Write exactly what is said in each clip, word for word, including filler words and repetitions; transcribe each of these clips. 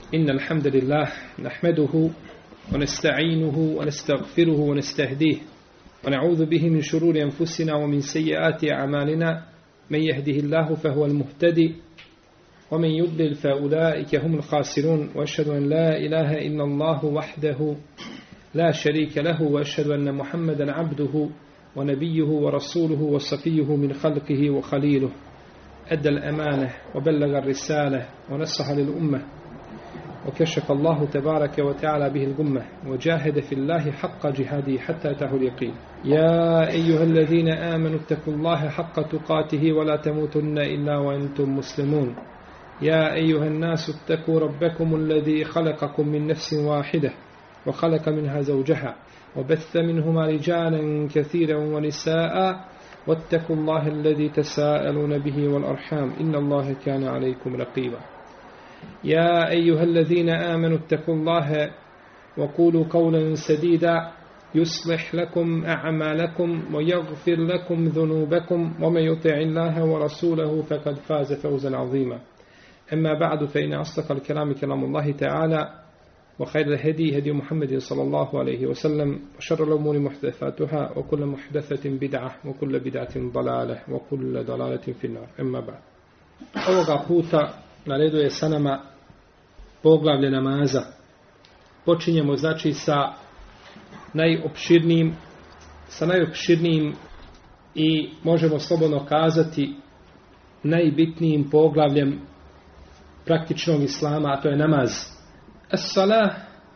إن الحمد لله نحمده ونستعينه ونستغفره ونستهديه ونعوذ به من شرور أنفسنا ومن سيئات أعمالنا من يهده الله فهو المهتدي ومن يضلل فأولئك هم الخاسرون وأشهد أن لا إله إلا الله وحده لا شريك له وأشهد أن محمدا عبده ونبيه ورسوله وصفيه من خلقه وخليله أدى الأمانة وبلغ الرسالة ونصح للأمة وكشف الله تبارك وتعالى به الغمة وجاهد في الله حق جهاده حتى أتاه اليقين. يا أيها الذين آمنوا اتقوا الله حق تقاته ولا تموتن إلا وأنتم مسلمون. يا أيها الناس اتقوا ربكم الذي خلقكم من نفس واحدة وخلق منها زوجها وبث منهما رجالا كثيرا ونساء واتقوا الله الذي تساءلون به والأرحام إن الله كان عليكم رقيبا. يا أيها الذين آمنوا اتقوا الله وقولوا قولا سديدا يصلح لكم أعمالكم ويغفر لكم ذنوبكم ومن يطع الله ورسوله فقد فاز فوزا عظيما. أما بعد فإن أصدق الكلام كلام الله تعالى وخير الهدي هدي محمد صلى الله عليه وسلم وشر الأمور محدثاتها وكل محدثة بدعة وكل بدعة ضلالة وكل ضلالة في النار. أما بعد. Ovoga puta na redu je sa nama poglavlje namaza. Počinjemo znači sa najopširnijim sa najopširnijim i možemo slobodno kazati najbitnijim poglavljem praktičnog islama, a to je namaz. As-salah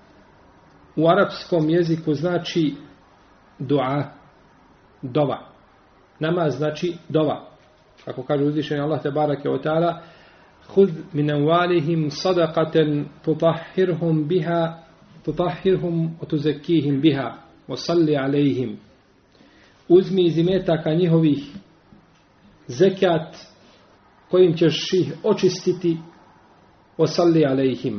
u arapskom jeziku znači dua, dova. Namaz znači dova. Kako kaže uzvišeni Allah tebareke ve taala: "Khudh min amwalihim sadaqatan tutahhirhum biha tutahhirhum wa tuzakkihim biha wa salli alayhim." Uzmi iz imetaka njihovih zekat kojim ćeš ih očistiti, wa salli alayhim,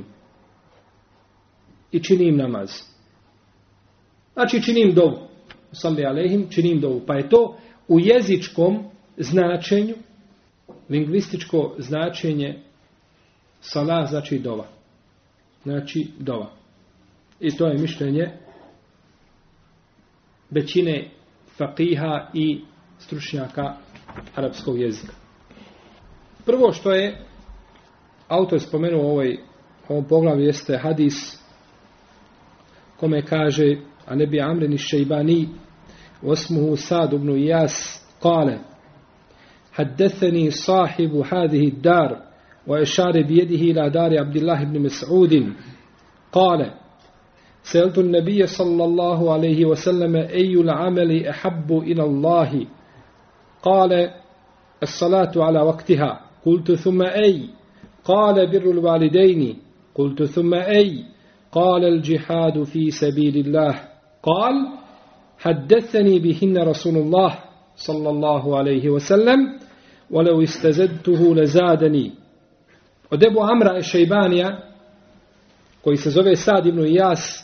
i čini im namaz. Znači čini im dovu. Salli alayhim, čini im dovu. Pa je to u jezičkom značenju, lingvističko značenje salah znači dova. Znači dova. I to je mišljenje većine faqiha i stručnjaka arapskog jezika. Prvo što je autor spomenuo u ovoj, ovom poglavlju jeste hadis kome kaže a nebi Amrin iš-Šejbani osmuhu Sad ibn Iyas kale حدثني صاحب هذه الدار وإشار بيده إلى دار عبد الله بن مسعود قال سألت النبي صلى الله عليه وسلم أي العمل أحب إلى الله قال الصلاة على وقتها قلت ثم أي قال بر الوالدين قلت ثم أي قال الجهاد في سبيل الله قال حدثني بهن رسول الله صلى الله عليه وسلم ولو استزدته لزادني. Od Ebu Amra Šejbanija, koji se zove Sad ibn Iyas,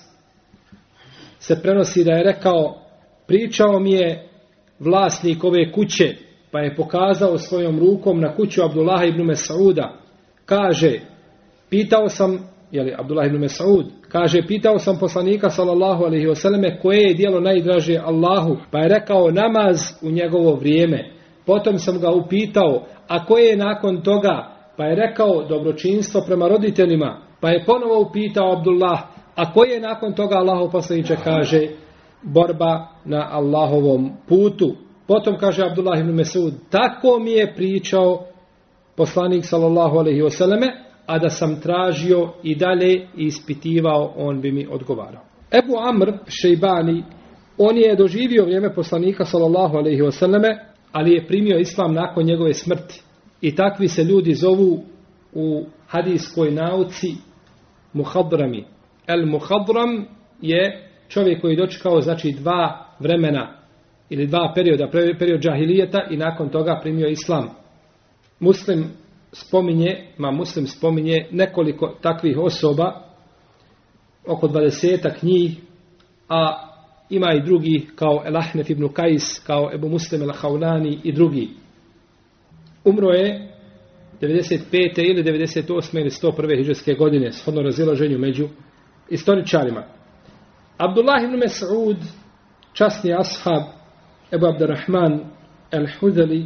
se prenosi da je rekao: pričao mi je vlasnik ove kuće, pa je pokazao svojom rukom na kuću Abdullaha ibn Mes'uda. Kaže, pitao sam, jeli Abdullah ibn Mes'ud, kaže, pitao sam poslanika sallallahu alejhi ve selleme koje je djelo najdraže Allahu, pa je rekao namaz u njegovo vrijeme. Potom sam ga upitao, a koje je nakon toga, pa je rekao dobročinstvo prema roditeljima, pa je ponovo upitao Abdullah, a koje je nakon toga Allahov poslaniče, kaže borba na Allahovom putu. Potom kaže Abdullah ibn Mes'ud, tako mi je pričao poslanik sallallahu alejhi ve selleme, a da sam tražio i dalje i ispitivao, on bi mi odgovarao. Ebu Amr Šejbani, on je doživio vrijeme poslanika sallallahu alejhi ve selleme, ali je primio islam nakon njegove smrti. I takvi se ljudi zovu u hadijskoj nauci muhadrami. El muhadram je čovjek koji dočekao znači dva vremena ili dva perioda, period džahilijeta i nakon toga primio islam. Muslim spominje, ma muslim spominje nekoliko takvih osoba, oko dvadesetak njih, a ima i drugi kao El-Ahnef ibn Kajs, kao Ebu Muslim el-Haulani i drugi. Umro je devedeset pete ili devedeset osme ili sto prve hidžrske godine, shodno razilaženju među istoričarima. Abdullah ibn Mas'ud, časni ashab, Ebu Abdurrahman el-Hudali,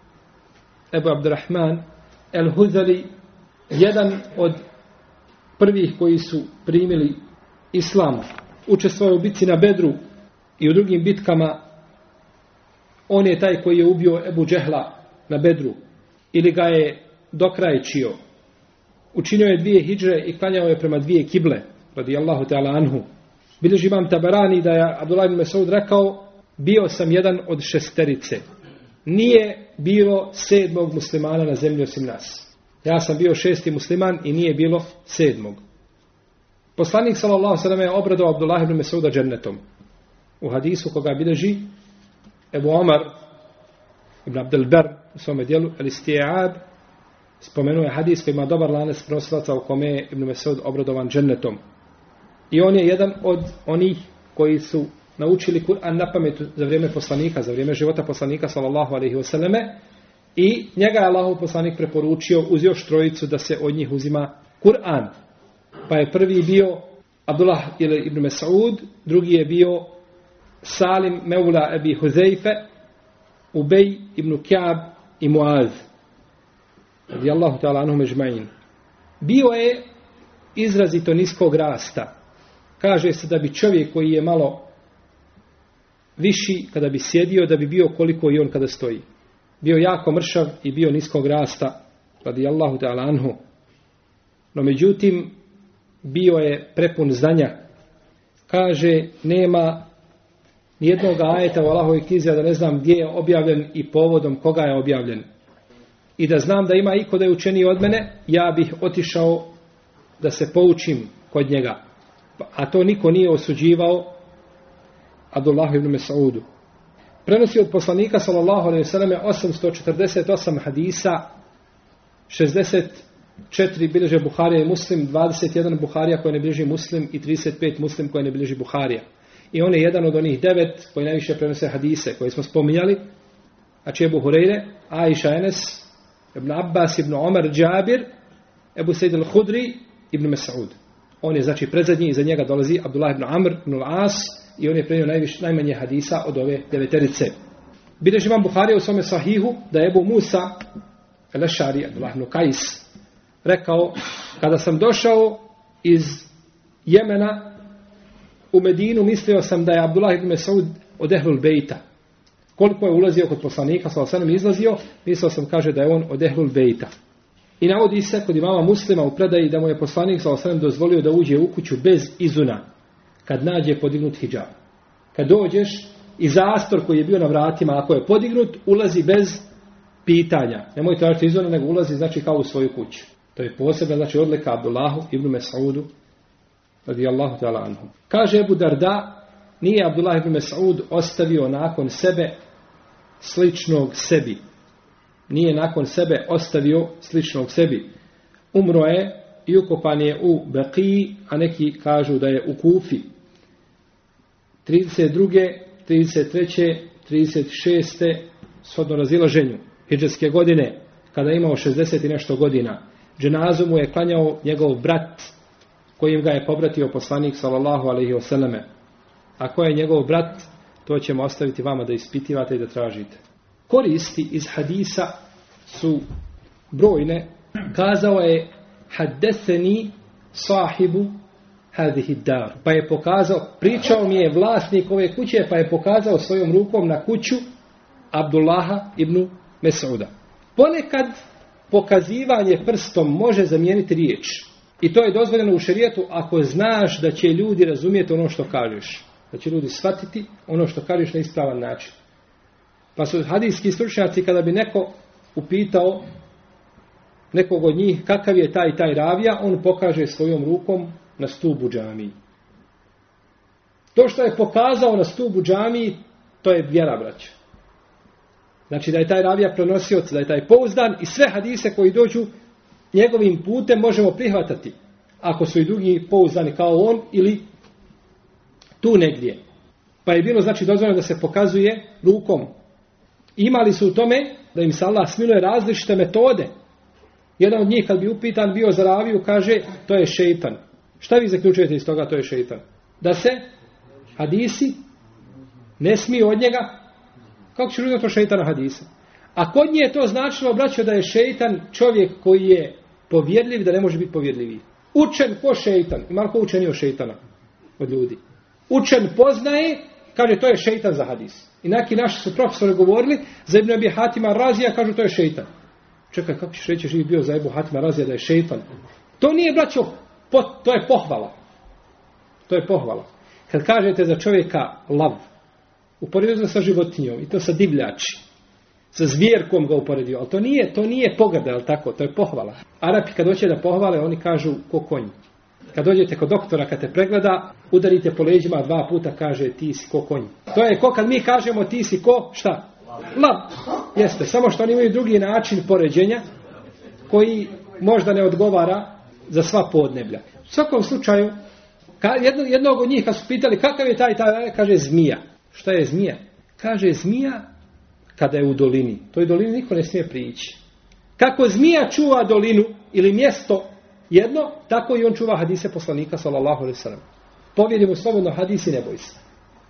Ebu Abdurrahman el-Hudali, jedan od prvih koji su primili islam, učestvovao u bitci na Bedru i u drugim bitkama. On je taj koji je ubio Ebu Džehla na Bedru ili ga je dokrajčio. Učinio je dvije hidžre i klanjao je prema dvije kible, radijallahu ta'ala anhu. Bilježi imam Tabarani da je Abdullah ibn Mas'ud rekao: bio sam jedan od šesterice. Nije bilo sedmog muslimana na zemlji osim nas. Ja sam bio šesti musliman i nije bilo sedmog. Poslanik sallallahu alejhi ve sellem je obradovao Abdullah ibn Mas'uda džennetom. U hadisu koga bilježi Ebu Omar ibn Abdel Ber u svome dijelu Al-Isti'ab spomenuo je hadis koji ima dobar lanac prenosilaca u kome je Ibn Mas'ud obradovan džennetom. I on je jedan od onih koji su naučili Kur'an na pamet za vrijeme poslanika, za vrijeme života poslanika sallallahu alejhi ve selleme, i njega je Allahov poslanik preporučio uz još trojicu da se od njih uzima Kur'an. Pa je prvi bio Abdullah ibn Mas'ud, drugi je bio Salim Meula Ebi Huzeife, Ubej ibn Ka'b i Muaz. Radijallahu ta'ala anhum ejma'in. Bio je izrazito niskog rasta. Kaže se da bi čovjek koji je malo viši kada bi sjedio, da bi bio koliko i on kada stoji. Bio jako mršav i bio niskog rasta, radijallahu ta'ala anhu. No međutim, bio je prepun znanja. Kaže, nema nijednog ajeta u Allahovoj knjizi, da ne znam gdje je objavljen i povodom koga je objavljen. I da znam da ima iko da je učeniji od mene, ja bih otišao da se poučim kod njega. A to niko nije osuđivao Abdullah ibn Mas'udu. Prenosi od poslanika sallallahu alejhi ve selleme osamsto četrdeset osam hadisa, šezdeset četiri bilježe Buharija i Muslim, dvadeset jedan Buharija koje ne bilježi Muslim i trideset pet Muslim koje ne bilježi Buharija. I on je jedan od onih devet koji najviše prenose hadise koje smo spominjali. Znači Ebu Hureyre, Aisha, Enes, Ibn Abbas, Ibn Omar, Džabir, Ebu Sejid al-Hudri, Ibn Mas'ud. On je znači predzadnji, iza njega dolazi Abdullah ibn Amr ibn al-As i on je prenio najviše, najmanje hadisa od ove deveterice. Bilježi imam Buharija u svome sahihu da je Ebu Musa el-Ešari, Abdullah ibn Kajs, rekao: kada sam došao iz Jemena u Medinu, mislio sam da je Abdullah ibn Mas'ud od Ehlul Bejta. Koliko je ulazio kod poslanika, sallallahu alejhi ve sellem izlazio, mislio sam, kaže, da je on od Ehlul Bejta. I navodi se kod imama Muslima u predaji da mu je poslanik sallallahu alejhi ve sellem dozvolio da uđe u kuću bez izuna, kad nađe podignut hidžab. Kad dođeš i zastor koji je bio na vratima, ako je podignut, ulazi bez pitanja. Nemoj tražiti izuna, nego ulazi znači kao u svoju kuću. To je posebna znači odlika Abdullahu ibn Mas'udu radijallahu ta'ala anhu. Kaže Ebu Darda, nije Abdullah ibn Mas'ud ostavio nakon sebe sličnog sebi. Nije nakon sebe ostavio sličnog sebi. Umro je i ukopan je u Beqiji, a neki kažu da je u Kufi. trideset druge, trideset treće, trideset šeste shodno razilaženju hidžetske godine, kada je imao šezdeset i nešto godina. Dženazu mu je klanjao njegov brat, kojim ga je pobratio poslanik sallallahu alejhi ve selleme. A ko je njegov brat, to ćemo ostaviti vama da ispitivate i da tražite. Koristi iz hadisa su brojne. Kazao je: haddeseni sahibu hadihi dar. Pa je pokazao, pričao mi je vlasnik ove kuće, pa je pokazao svojom rukom na kuću Abdullaha ibn Mas'uda. Ponekad pokazivanje prstom može zamijeniti riječ. I to je dozvoljeno u šerijetu ako znaš da će ljudi razumjeti ono što kažeš. Da će ljudi shvatiti ono što kažeš na ispravan način. Pa su hadijski stručnjaci, kada bi neko upitao nekog od njih kakav je taj taj ravija, on pokaže svojom rukom na stubu džamiji. To što je pokazao na stubu džamiji, to je vjera, braća. Znači da je taj ravija prenosioc, da je taj pouzdan i sve hadise koji dođu njegovim putem možemo prihvatati. Ako su i drugi pouzdani kao on ili tu negdje. Pa je bilo znači dozvoljeno da se pokazuje rukom. Imali su u tome da im se Allah smiluje različite metode. Jedan od njih kad bi upitan bio za raviju, kaže to je šejtan. Šta vi zaključujete iz toga, to je šejtan? Da se hadisi ne smiju od njega, kako će uzeti to šejtana hadisa? A kod nje je to značilo, braćo, da je šejtan čovjek koji je povjerljiv, da ne može biti povjerljiviji. Učen ko šejtan. Ima ko učenio šejtana od ljudi. Učen poznaje, kaže to je šejtan za hadis. I neki naši su profesori govorili za Ibn Abi Hatima Razija, kažu to je šejtan. Čekaj, kako ćeš reći živi bio za Ibn Hatima Razija da je šejtan? To nije, braćo, po, to je pohvala. To je pohvala. Kad kažete za čovjeka lav, uporedio sa životinjom, i to sa divljači, sa zvjerkom ga uporedio, ali to nije, to nije pogrda, ali tako, to je pohvala. Arapi kad hoće da pohvale, oni kažu ko konj. Kad dođete kod doktora, kad te pregleda, udarite po leđima dva puta, kaže ti si ko konj. To je ko kad mi kažemo ti si ko, šta? Lav. Jeste, samo što oni imaju drugi način poređenja, koji možda ne odgovara za sva podneblja. U svakom slučaju, jedno, jednog od njih kad su pitali kakav je taj, taj, kaže zmija. Šta je zmija? Kaže zmija kada je u dolini. Toj dolini niko ne smije prići. Kako zmija čuva dolinu ili mjesto jedno, tako i on čuva hadise poslanika sallallahu alejhi ve sellem. Povjeri mu slobodno hadisi, ne boj se.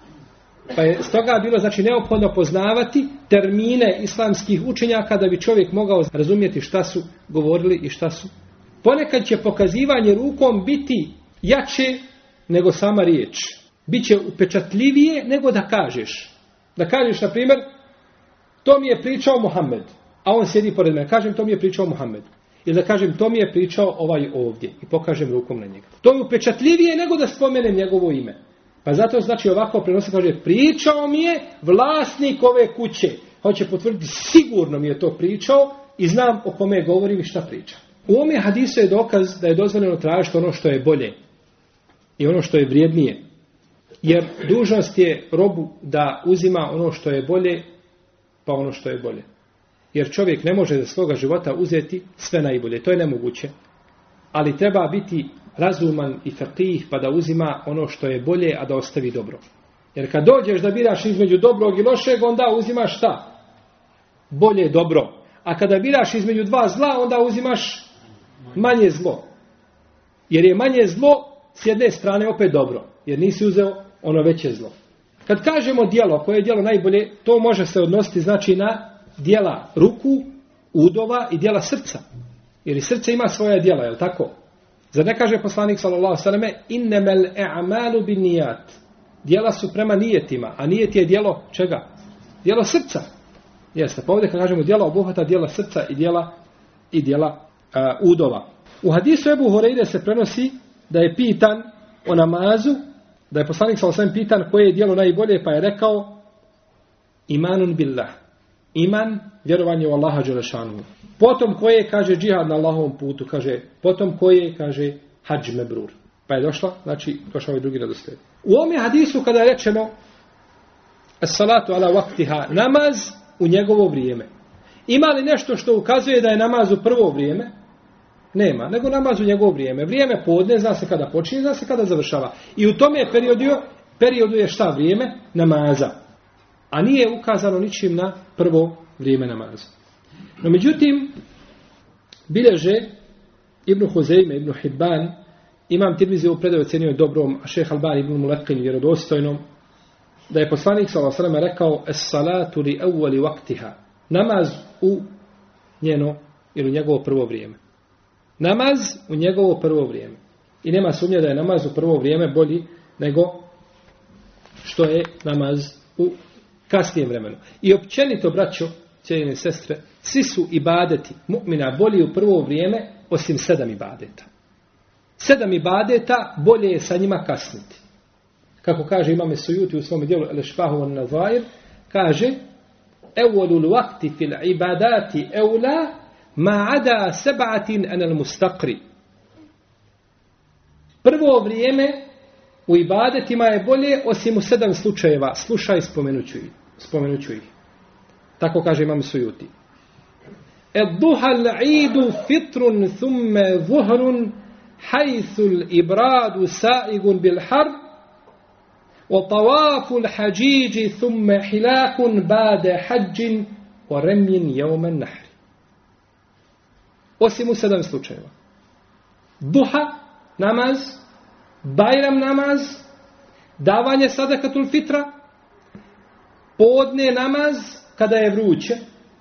Pa je stoga bilo znači neophodno poznavati termine islamskih učenjaka da bi čovjek mogao razumjeti šta su govorili i šta su. Ponekad će pokazivanje rukom biti jače nego sama riječ. Biće upečatljivije nego da kažeš. Da kažeš, na primjer, to mi je pričao Muhammed, a on sjedi pored mene. Kažem, to mi je pričao Muhammed. Ili da kažem, to mi je pričao ovaj ovdje i pokažem rukom na njega. To je upečatljivije nego da spomenem njegovo ime. Pa zato znači ovako prenosi, kaže, pričao mi je vlasnik ove kuće. Hoće potvrditi, sigurno mi je to pričao i znam o kome govorim i šta priča. U ovome hadisu je dokaz da je dozvoljeno tražiti ono što je bolje i ono što je vrijednije. Jer dužnost je robu da uzima ono što je bolje, pa ono što je bolje. Jer čovjek ne može za svoga života uzeti sve najbolje. To je nemoguće. Ali treba biti razuman i faqih pa da uzima ono što je bolje, a da ostavi dobro. Jer kad dođeš da biraš između dobrog i lošeg, onda uzimaš šta? Bolje dobro. A kada biraš između dva zla, onda uzimaš manje zlo. Jer je manje zlo s jedne strane opet dobro. Jer nisi uzeo ono veće zlo. Kad kažemo djelo, koje je djelo najbolje, to može se odnositi znači na djela ruku, udova i djela srca. Jer i srce ima svoja djela, je li tako? Zar ne kaže poslanik sallallahu alejhi ve selleme innemel a'malu binniyat. Djela su prema nijetima, a nijet je djelo čega? Djelo srca. Jeste, pa ovdje kad kažemo djela obuhvata djela srca i djela i djela uh, udova. U hadisu Ebu Hureyre se prenosi da je pitan o namazu, da je poslanik sallallahu alejhi ve sellem pitan koje je djelo najbolje, pa je rekao imanun billah. Iman, vjerovanje u Allaha dželešanu. Potom koje, kaže, džihad na Allahovom putu, kaže, potom koje, kaže, hadž mebrur. Pa je došla, znači, došao ovaj drugi redoslijed. U ovome hadisu kada je rečeno as-salatu ala waqtiha, namaz u njegovo vrijeme. Ima li nešto što ukazuje da je namaz u prvo vrijeme? Nema, nego namaz u njegovo vrijeme. Vrijeme podne, zna se kada počinje, zna se kada završava. I u tome periodu, periodu je šta vrijeme? Namaza. A nije ukazano ničim na prvo vrijeme namaza. No međutim, bilježe Ibn Huzeyme, Ibn Hibban, Imam Tirmizi u predaju ocenio dobrom, a šejh Albani Ibn Mulekin vjerodostojnom, da je poslanik sallallahu alejhi ve sellem rekao es-salatu li awwali waqtiha. Namaz u njeno ili u njegovo prvo vrijeme. Namaz u njegovo prvo vrijeme. I nema sumnje da je namaz u prvo vrijeme bolji nego što je namaz u kasnijem vremenu. I općenito, braćo, cijenjene sestre, svi su ibadeti mu'mina bolji u prvo vrijeme osim sedam ibadeta. Sedam ibadeta bolje je sa njima kasniti. Kako kaže Imam Sujuti u svom dijelu Al-Šfahu an-Nazair, kaže evvalul waqti fil ibadati evla ma ada seb'atin anal mustaqri. Prvo vrijeme u ibadetima je bolje osim u sedam slučajeva. Slušaj, spomenuću ih. Spomenuću ih. Tako kaže Imam Sujuti. Ed-duha al-idu fitrun thumme zuhrun hajthul ibradu sa'igun bil har wa tawaful hađiđi thumme hilakun bade hađin wa remjin jevmen nahri. Osim u sedam slučajeva. Duha, namaz, Bajram namaz, davanje sadakatul fitra, podne namaz kada je vruće,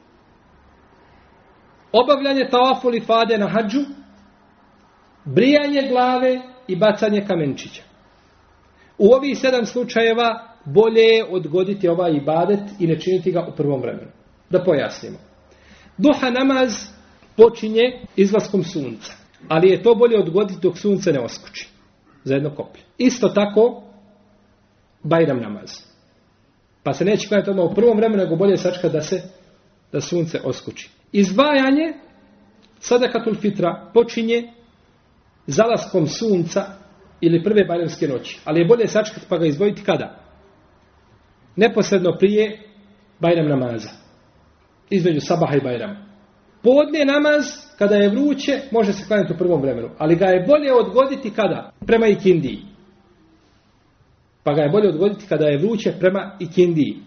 obavljanje tavaful ifade na hadžu, brijanje glave i bacanje kamenčića. U ovih sedam slučajeva bolje je odgoditi ovaj ibadet i ne činiti ga u prvom vremenu. Da pojasnimo. Duha namaz počinje izlaskom sunca, ali je to bolje odgoditi dok sunce ne oskoči za jedno koplje. Isto tako Bajram namaz. Pa se neće klanjati odmah u prvom vremenu, nego bolje sačekati da se da sunce oskoči. Izdvajanje sadakatul fitra počinje zalaskom sunca ili prve bajramske noći. Ali je bolje sačekati pa ga izdvojiti kada? Neposredno prije Bajram namaza. Između sabaha i Bajrama. Podne namaz, kada je vruće, može se klanjati u prvom vremenu. Ali ga je bolje odgoditi kada? Prema ikindiji. Pa ga je bolje odgoditi kada je vruće prema ikindiji.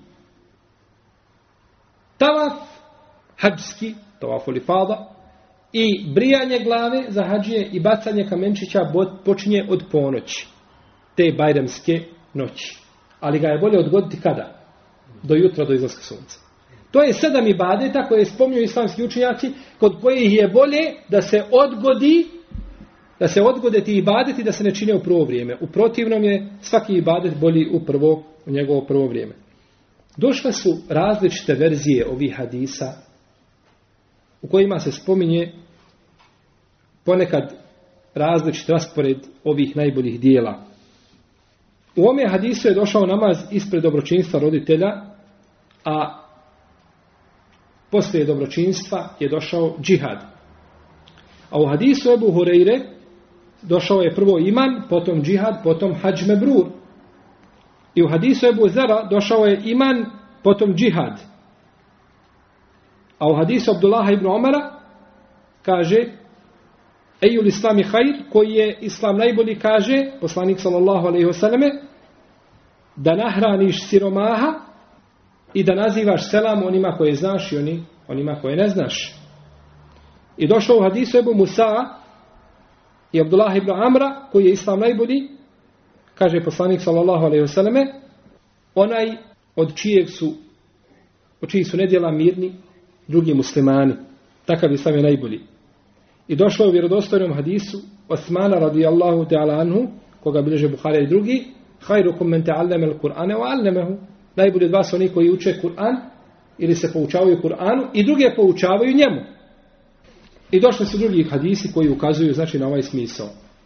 Tavaf hadžski, tavaful ifada, i brijanje glave za hadžije i bacanje kamenčića počinje od ponoći, te bajramske noći. Ali ga je bolje odgoditi kada? Do jutra, do izlaska sunca. To je sedam ibadeta koje spominju islamski učenjaci, kod kojih je bolje da se odgodi, da se odgode ti ibadeti, da se ne čine u prvo vrijeme. U protivnom je svaki ibadet bolji u prvo, u njegovo prvo vrijeme. Došle su različite verzije ovih hadisa u kojima se spominje ponekad različit raspored ovih najboljih dijela. U ovome hadisu je došao namaz ispred dobročinstva roditelja, a poslije dobročinstva je došao džihad. A u hadisu Ebu Hureyre došao je prvo iman, potom džihad, potom hadž mebrur. I u hadisu Ebu Zara došao je iman, potom džihad. A u hadisu Abdullaha ibn Omara kaže Ejul islami hajr, koji je islam najbolji, kaže poslanik sallallahu alejhi ve selleme, da nahraniš siromaha i da nazivaš selam onima koje znaš i oni, onima koje ne znaš. I došao u hadisu Ebu Musa i Abdullah ibn Amra, koji je islam najbolji, kaže poslanik sallallahu alejhi ve selleme, onaj od čijeg su od čijih su nedjela mirni drugi muslimani. Takav islam je najbolji. I došlo u vjerodostojnom hadisu Osmana radijallahu ta'ala anhu, koga bilježe Buharija i drugi, hajrukum men ta'allama al-Qur'ana wa 'allamahu. Najbolji od vas oni koji uče Kur'an ili se poučavaju Kur'anu i druge poučavaju njemu. I došli su drugi hadisi koji ukazuju znači na ovaj smisao.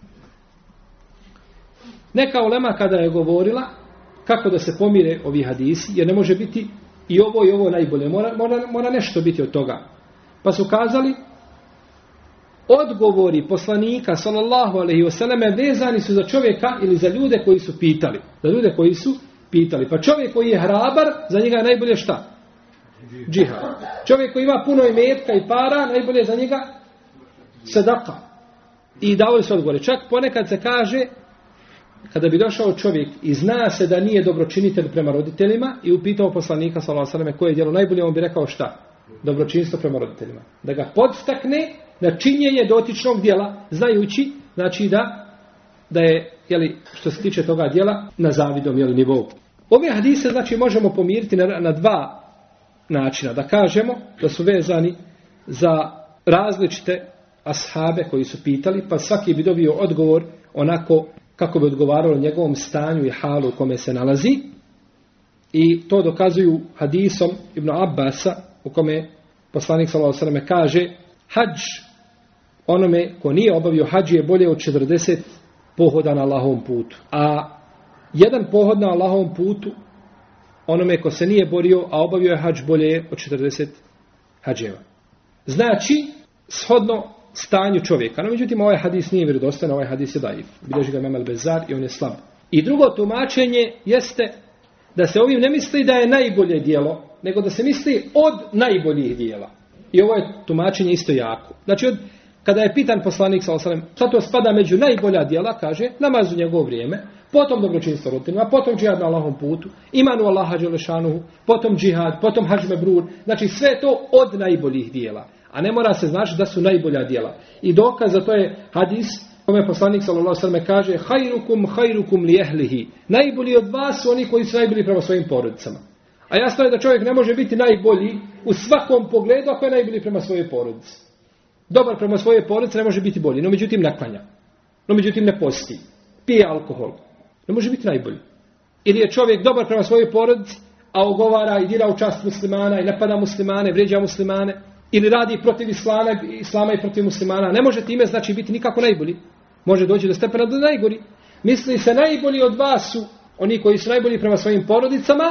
Neka ulema kada je govorila kako da se pomire ovi hadisi, jer ne može biti i ovo i ovo najbolje, mora, mora, mora nešto biti od toga. Pa su kazali, odgovori poslanika sallallahu alejhi ve selleme vezani su za čovjeka ili za ljude koji su pitali. Za ljude koji su pitali. Pa čovjek koji je hrabar, za njega je najbolje šta? Džihad. Čovjek koji ima puno imetka i para, najbolje je za njega sadaka. I davali su odgovore. Čak ponekad se kaže, kada bi došao čovjek i zna se da nije dobročinitelj prema roditeljima i upitao poslanika sallallahu alejhi ve selleme koje je djelo najbolje, on bi rekao šta? Dobročinstvo prema roditeljima. Da ga podstakne na činjenje dotičnog djela, znajući, znači da, da je, jeli, što se tiče toga djela, na zavidom jeli, nivou. Ove hadise, znači, možemo pomiriti na, na dva načina. Da kažemo da su vezani za različite ashabe koji su pitali, pa svaki bi dobio odgovor onako kako bi odgovaralo njegovom stanju i halu u kome se nalazi. I to dokazuju hadisom Ibn Abbasa, u kome poslanik sallallahu alejhi ve selleme kaže, hadž onome ko nije obavio hadž je bolje od četrdeset pohoda na Allahovom putu. A jedan pohod na Allahovom putu onome ko se nije borio, a obavio je hadž, bolje je od četrdeset hadževa. Znači, shodno stanju čovjeka. No, međutim, ovaj hadis nije vjerodostojan, ovaj hadis je daif. Bilježi ga Imam al-Bezzar i on je slab. I drugo tumačenje jeste da se ovim ne misli da je najbolje djelo, nego da se misli od najboljih djela. I ovo je tumačenje isto jako. Znači, od, kada je pitan poslanik sallallahu alejhi ve sellem, šta to spada među najbolja djela, kaže, namaz u njegovo vrijeme, potom dobročinstvo roditeljima, potom džihad na Allahovom putu, imanu Allaha dželešanuhu, potom džihad, potom hadž mebrur. Znači, sve to od najboljih djela. A ne mora se znači da su najbolja djela. I dokaz za to je hadis kome poslanik sallallahu alejhi ve sellem kaže: "Hajrukum hajrukum li ehlihi." Najbolji od vas su oni koji su najbolji prema svojim porodicama. A jasno je da čovjek ne može biti najbolji u svakom pogledu ako je najbolji prema svojoj porodici. Dobar prema svojoj porodici ne može biti bolji, no međutim ne klanja. No međutim ne posti. Pije alkohol. Ne može biti najbolji. Ili je čovjek dobar prema svojoj porodici, a ogovara i dira u čast muslimana i napada muslimane, vrijeđa muslimane, ili radi protiv islama, islama i protiv muslimana. Ne može time znači biti nikako najbolji. Može doći do stepena do najgori. Misli se najbolji od vas su oni koji su najbolji prema svojim porodicama,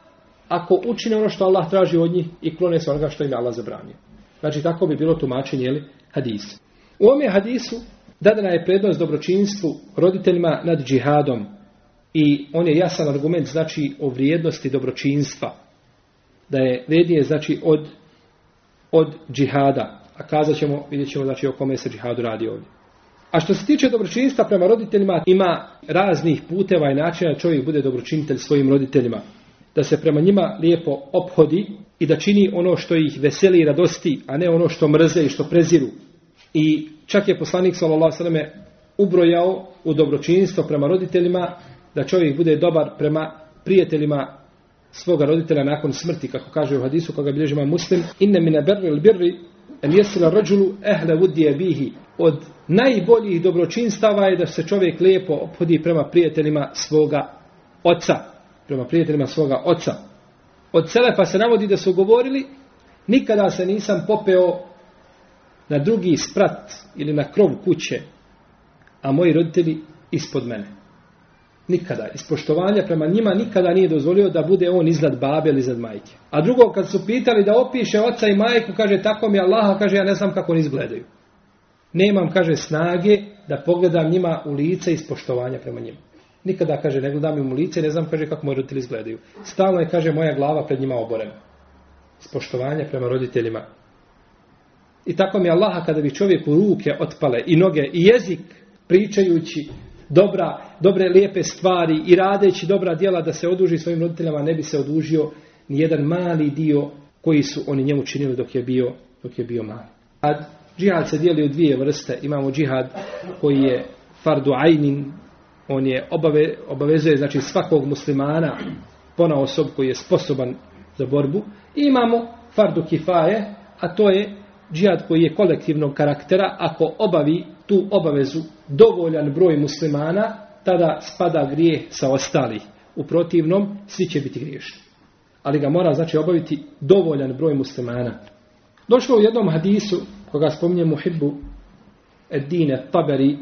ako učine ono što Allah traži od njih i klone se onoga što im Allah zabranio. Znači tako bi bilo tumačenje jeli, hadisa. U ovome hadisu dadana je prednost dobročinstvu roditeljima nad džihadom. I on je jasan argument znači o vrijednosti dobročinstva. Da je vrijednije znači od, od džihada. A kazat ćemo, vidjet ćemo znači o kome se džihadu radi ovdje. A što se tiče dobročinstva prema roditeljima, ima raznih puteva i načina da čovjek bude dobročinitelj svojim roditeljima. Da se prema njima lijepo ophodi i da čini ono što ih veseli i radosti, a ne ono što mrze i što preziru. I čak je poslanik sallallahu alejhi ve selleme ubrojao u dobročinstvo prema roditeljima da čovjek bude dobar prema prijateljima svoga roditelja nakon smrti, kako kaže u hadisu koga bilježi Imam Muslim: "Inne mine berril birri en yasila rajulu ahla wuddi abihi." Od najboljih dobročinstava je da se čovjek lijepo ophodi prema prijateljima svoga oca. Prema prijateljima svoga oca. Od selefa se navodi da su govorili: nikada se nisam popeo na drugi sprat ili na krov kuće, a moji roditelji ispod mene. Nikada. Iz poštovanja prema njima nikada nije dozvolio da bude on iznad babe ili iznad majke. A drugo, kad su pitali da opiše oca i majku, kaže: tako mi Allaha, kaže, ja ne znam kako oni izgledaju. Nemam, kaže, snage da pogledam njima u lice iz poštovanja prema njima. Nikada, kaže, ne gledam im u lice, ne znam, kaže, kako moji roditelji izgledaju. Stalno je, kaže, moja glava pred njima oborena. Iz poštovanja prema roditeljima. I tako mi Allaha, kada bi čovjeku ruke otpale i noge i jezik pričajući dobra, dobre, lijepe stvari i radeći dobra djela da se oduži svojim roditeljima, ne bi se odužio ni jedan mali dio koji su oni njemu činili dok je bio, dok je bio mali. A džihad se dijeli u dvije vrste. Imamo džihad koji je fardu ajnin, on je obave, obavezuje znači svakog muslimana ponaosob koji je sposoban za borbu. I imamo fardu kifaje, a to je džihad koji je kolektivnog karaktera. Ako obavi tu obavezu dovoljan broj muslimana, tada spada grijeh sa ostalih. U protivnom, svi će biti griješni. Ali ga mora znači obaviti dovoljan broj muslimana. Došlo u jednom hadisu, koga spominje Muhibbu Ed-Dine Taberi,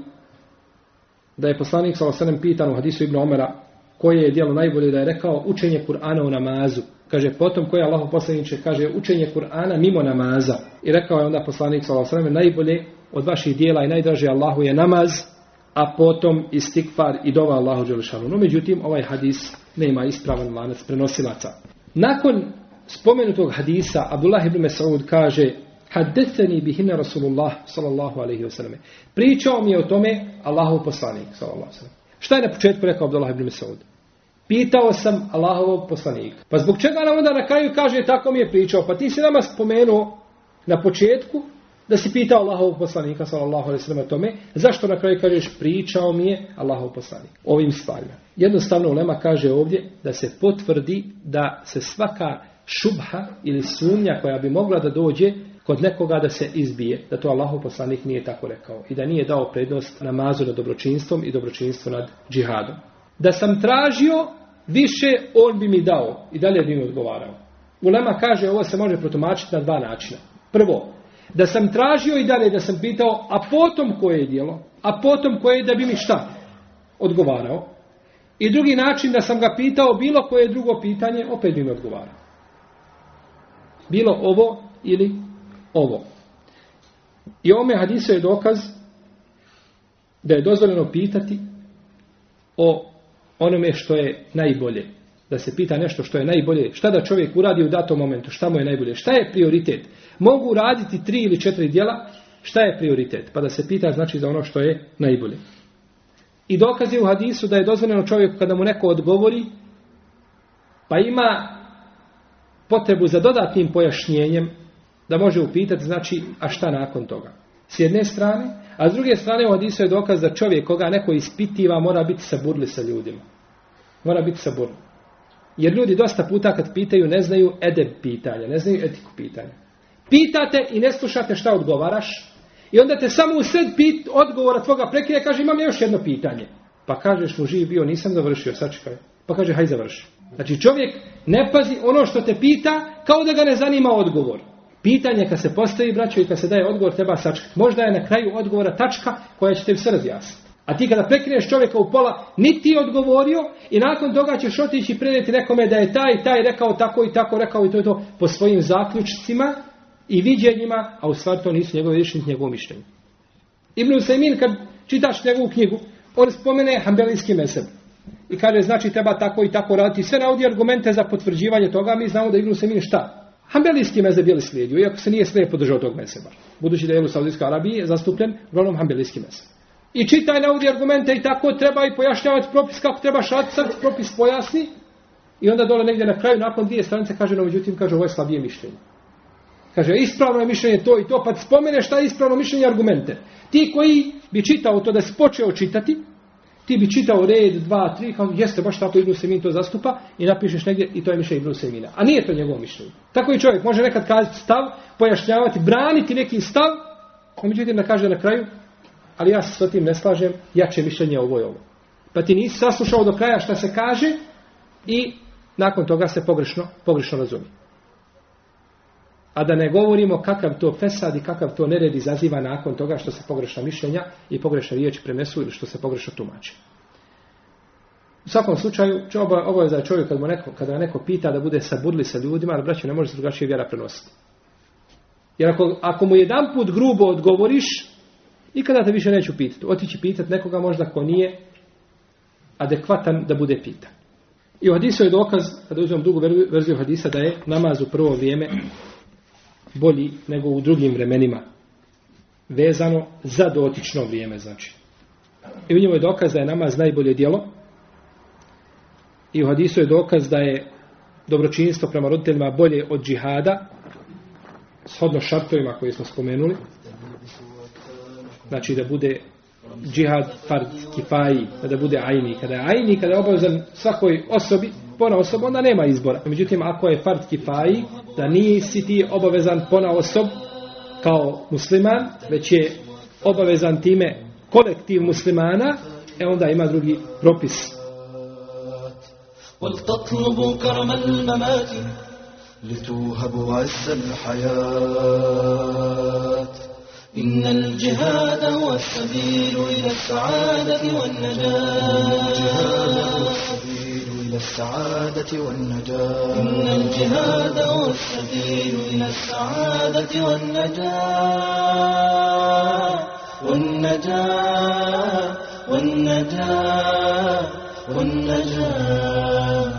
da je poslanik sallallahu alejhi ve sellem pitan u hadisu Ibn Omara koje je djelo najbolje, da je rekao učenje Kur'ana u namazu. Kaže, potom koje Allahov poslaniče, kaže, učenje Kur'ana mimo namaza. I rekao je onda poslanik sallallahu alejhi ve sellem: najbolje od vaših djela i najdraže Allahu je namaz, a potom istikfar i dova Allahu dželešanu. No, međutim, ovaj hadis nema ispravan lanac prenosilaca. Nakon spomenutog hadisa, Abdullah ibn Mas'ud kaže: haddethani bihinna Rasulullah sallallahu alejhi ve sellem. Pričao mi je o tome Allahov poslanik sallallahu alejhi ve sellem. Šta je na početku rekao Abdullah ibn Mas'ud? Pitao sam Allahovog poslanika. Pa zbog čega nam onda na kraju kaže tako mi je pričao? Pa ti si nama spomenuo na početku da si pitao Allahovog poslanika sallallahu alejhi ve sellem o tome. Zašto na kraju kažeš pričao mi je Allahov poslanik? Ovim stvarima. Jednostavno ulema kaže ovdje da se potvrdi da se svaka šubha ili sumnja koja bi mogla da dođe kod nekoga da se izbije, da to Allahov poslanik nije tako rekao i da nije dao prednost namazu nad dobročinstvom i dobročinstvu nad džihadom. Da sam tražio više, on bi mi dao i dalje bi mi odgovarao. Ulema kaže ovo se može protumačiti na dva načina. Prvo, da sam tražio i dalje da sam pitao, a potom koje je djelo, a potom koje je da bi mi šta odgovarao. I drugi način, da sam ga pitao bilo koje drugo pitanje, opet bi mi odgovarao. Bilo ovo ili ovo. I ovome hadisu je dokaz da je dozvoljeno pitati o onome što je najbolje. Da se pita nešto što je najbolje. Šta da čovjek uradi u datom momentu? Šta mu je najbolje? Šta je prioritet? Mogu raditi tri ili četiri djela. Šta je prioritet? Pa da se pita znači za ono što je najbolje. I dokaz je u hadisu da je dozvoljeno čovjeku kada mu neko odgovori, pa ima potrebu za dodatnim pojašnjenjem, da može upitati, znači, a šta nakon toga? S jedne strane, a s druge strane u hadisu je dokaz da čovjek koga neko ispitiva mora biti saburli sa ljudima. Mora biti saburli. Jer ljudi dosta puta kad pitaju ne znaju edeb pitanja, ne znaju etiku pitanja. Pitate i ne slušate šta odgovaraš i onda te samo u sred pit, odgovora tvoga prekine kaže imam još jedno pitanje. Pa kažeš mu živ bio nisam završio, sačekaj. Pa kaže haj završi. Znači čovjek ne pazi ono što te pita kao da ga ne zanima odgovor. Pitanje kad se postavi braćo i kad se daje odgovor treba sačekati. Možda je na kraju odgovora tačka koja će te sve razjasniti. A ti kada prekineš čovjeka u pola, niti ti odgovorio i nakon toga ćeš otići i prenijeti nekome da je taj taj rekao tako i tako, rekao i to i to po svojim zaključcima i viđenjima, a u stvari to nisu njegove riječi, niti njegovo mišljenje. Ibn Usajmin kad čitaš njegovu knjigu, on spomene hambelijski mezheb. I kaže znači treba tako i tako raditi. Sve navodi argumente za potvrđivanje toga, mi znamo da Ibn Usajmin šta? Hambelijski mezheb je li slijedio, iako se nije slijed podržao tog mezheba. Budući da je u Saudijskoj Arabiji zastupljen uglavnom hambelijski mezheb. I čitaj navodi argumente i tako treba i pojašnjavati propis kako treba šati, sad propis pojasni i onda dole negdje na kraju nakon dvije stranice kaže no međutim kaže ovo je slabije mišljenje. Kaže ispravno je mišljenje to i to pa ti spomene šta je ispravno mišljenje argumente. Ti koji bi čitao to da si počeo čitati, ti bi čitao red, dva, tri, kao jeste baš tako Ibn Usajmin to zastupa i napišeš negdje i to je mišljenje Ibn Usajmina. A nije to njegovo mišljenje. Tako i čovjek može nekad kazati stav, pojašnjavati, braniti neki stav, a međutim da kaže na kraju ali ja se s tim ne slažem, jače mišljenje ovo i ovo. Pa ti nisi saslušao do kraja šta se kaže i nakon toga se pogrešno, pogrešno razumije. A da ne govorimo kakav to fesad i kakav to nered izaziva nakon toga što se pogrešna mišljenja i pogrešne riječi prenesu ili što se pogrešno tumači. U svakom slučaju, ovo je za čovjek kad mu neko, kada neko pita da bude saburli sa ljudima, ali braćo ne može se drugačije vjera prenositi. Jer ako, ako mu jedan put grubo odgovoriš, nikada te više neću pitati. Otići pitati nekoga možda ko nije adekvatan da bude pitan. I u hadisu je dokaz, kada uzmem drugu verziju hadisa, da je namaz u prvo vrijeme bolji nego u drugim vremenima. Vezano za dotično vrijeme, znači. I u njemu je dokaz da je namaz najbolje djelo. I u hadisu je dokaz da je dobročinstvo prema roditeljima bolje od džihada, shodno šartovima koje smo spomenuli. Znači da bude džihad fard kifaji, da bude ajni. Kada je ajni, kada je obavezan svakoj osobi, pona osob, onda nema izbora. Međutim, ako je fard kifaji, da nisi ti obavezan pona osob kao musliman, već je obavezan time kolektiv muslimana, e onda ima drugi propis. وَلْتَطْلُبُوا كَرَمَ الْمَمَاتِ لِتُوهَبُوا عِزَّ الْحَيَاةِ إن الجهاد هو السبيل إلى السعادة والنجاة إلى السعادة والنجاة إن الجهاد هو السبيل إلى السعادة والنجاة والنجاة والنجاة والنجاة.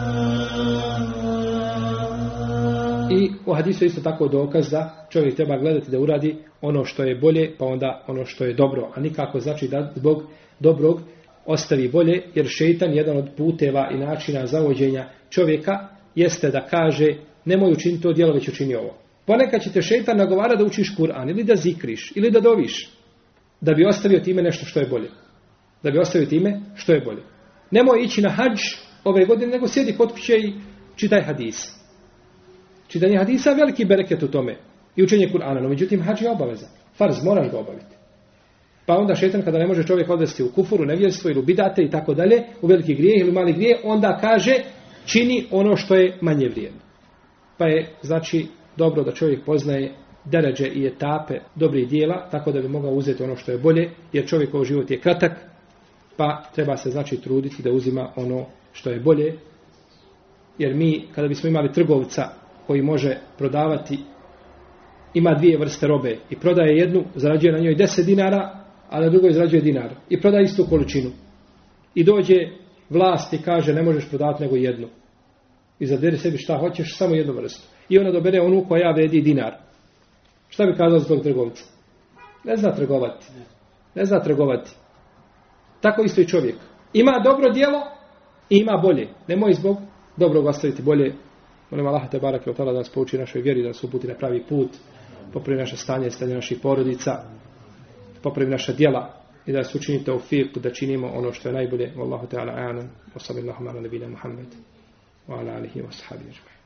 I u hadisu isto tako dokaz da čovjek treba gledati da uradi ono što je bolje, pa onda ono što je dobro. A nikako znači da zbog dobrog ostavi bolje, jer šejtan jedan od puteva i načina zavođenja čovjeka jeste da kaže nemoj učiniti to djelo, već učini ovo. Ponekad će te šejtan nagovara da učiš Kur'an ili da zikriš ili da doviš, da bi ostavio time nešto što je bolje. Da bi ostavio time što je bolje. Nemoj ići na hadž ove godine, nego sjedi kod kuće i čitaj hadis. Čitanje hadisa veliki bereket u tome i učenje Kur'ana, no međutim hadž je obaveza. Farz, moraš ga obaviti. Pa onda šejtan kada ne može čovjek odvesti u kufuru, nevjerstvo ili u bidate i tako dalje, u veliki grijeh ili u mali grijeh, onda kaže čini ono što je manje vrijedno. Pa je znači dobro da čovjek poznaje deređe i etape dobrih dijela, tako da bi mogao uzeti ono što je bolje, jer čovjekov život je kratak, pa treba se znači truditi da uzima ono što je bolje. Jer mi kada bismo imali trgovca koji može prodavati, ima dvije vrste robe i prodaje jednu, zarađuje na njoj deset dinara, a na drugoj zarađuje dinar i prodaje istu količinu. I dođe vlast i kaže ne možeš prodavati nego jednu. I zaderi sebi šta hoćeš, samo jednu vrstu. I ona dobere onu koja vredi dinar. Šta bi kazao za tog trgovca? Ne zna trgovati. Ne zna trgovati. Tako isto i čovjek. Ima dobro djelo i ima bolje. Nemoj zbog dobrog ostaviti bolje. Molim Allaha te barake o tala da nas pouči našoj vjeri, da nas uputi na pravi put. popravi naše stanje i stanje naših porodica, popravi naša djela i da nas učini tawfiq da činimo ono što je najbolje. Wallahu ta'ala a'lam. Wa sallallahu ala nabina Muhammad wa ala alihi wa sahbihi ajma'in.